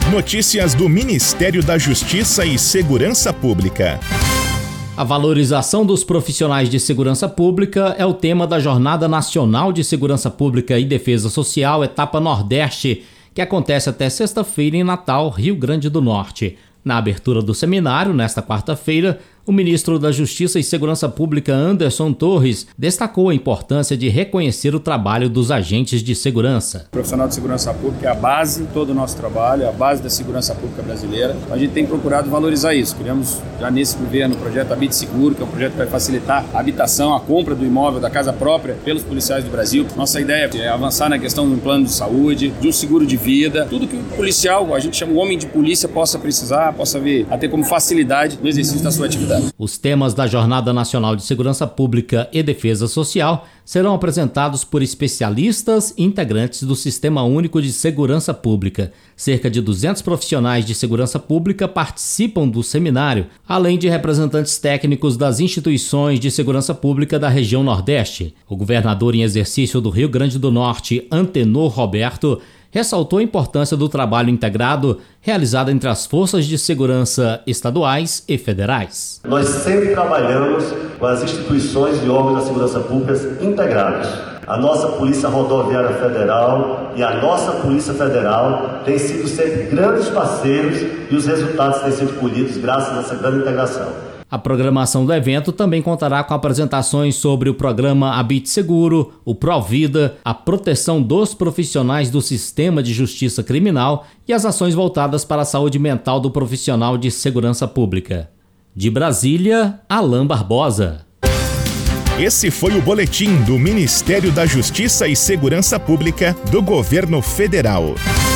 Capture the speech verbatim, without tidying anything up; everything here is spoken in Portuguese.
Notícias do Ministério da Justiça e Segurança Pública. A valorização dos profissionais de segurança pública é o tema da Jornada Nacional de Segurança Pública e Defesa Social, etapa Nordeste, que acontece até sexta-feira em Natal, Rio Grande do Norte. Na abertura do seminário, nesta quarta-feira, o ministro da Justiça e Segurança Pública, Anderson Torres, destacou a importância de reconhecer o trabalho dos agentes de segurança. O profissional de segurança pública é a base de todo o nosso trabalho, é a base da segurança pública brasileira. A gente tem procurado valorizar isso. Criamos já nesse governo o projeto Habite Seguro, que é um projeto que vai facilitar a habitação, a compra do imóvel, da casa própria, pelos policiais do Brasil. Nossa ideia é avançar na questão de um plano de saúde, de um seguro de vida, tudo que o policial, a gente chama o homem de polícia, possa precisar, possa vir a ter como facilidade no exercício da sua atividade. Os temas da Jornada Nacional de Segurança Pública e Defesa Social serão apresentados por especialistas e integrantes do Sistema Único de Segurança Pública. Cerca de duzentos profissionais de segurança pública participam do seminário, além de representantes técnicos das instituições de segurança pública da região Nordeste. O governador em exercício do Rio Grande do Norte, Antenor Roberto, ressaltou a importância do trabalho integrado realizado entre as forças de segurança estaduais e federais. Nós sempre trabalhamos com as instituições e órgãos da segurança pública integrados. A nossa Polícia Rodoviária Federal e a nossa Polícia Federal têm sido sempre grandes parceiros e os resultados têm sido colhidos graças a essa grande integração. A programação do evento também contará com apresentações sobre o programa Habite Seguro, o Provida, a proteção dos profissionais do sistema de justiça criminal e as ações voltadas para a saúde mental do profissional de segurança pública. De Brasília, Alain Barbosa. Esse foi o boletim do Ministério da Justiça e Segurança Pública do Governo Federal.